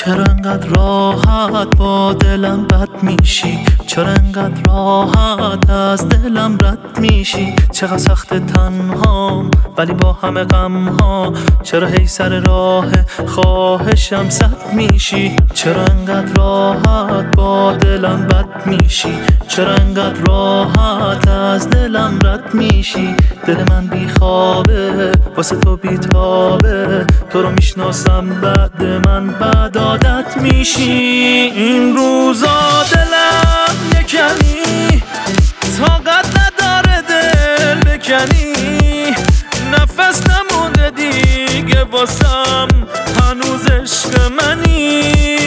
چرا انقدر راحت با دلم بد میشی؟ چرا انقدر راحت از دلم رد میشی؟ چقدر سخت تنهام ولی با همه غم ها، چرا هی سر راه خواهشم صد میشی؟ چرا انقدر راحت با دلم بد میشی؟ چرا انقدر راحت از دلم رد میشی؟ دل من بیخوابه واسه تو بیتابه، تو رو میشناسم بعد من بد عادت میشی. این روزا دلم یکنی طاقت نداره دل بکنی، نفس نمونده دیگه واسم هنوز عشق منی.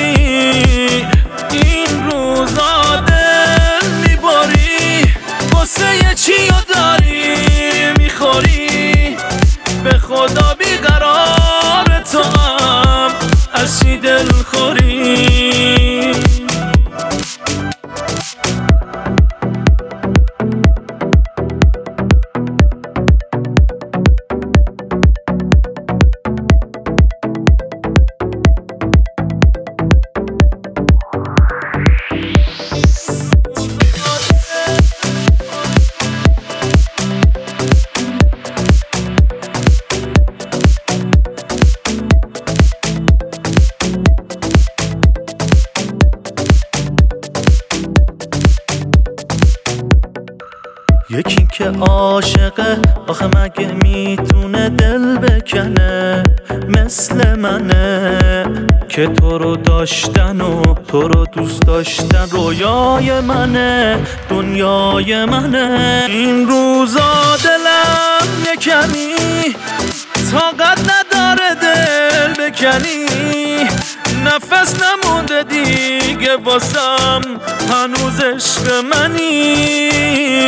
این روزا دل میباری واسه یه چی رو داری میخوری، به خدا بیقرار تو هم از چی دل خوری. یکی که عاشقه آخه مگه میتونه دل بکنه مثل منه، که تو رو داشتن و تو رو دوست داشتن رویای منه دنیای منه. این روزا دلم یکنی طاقت نداره دل بکنی، نفس نمونده دیگه واسم هنوز عشق منی.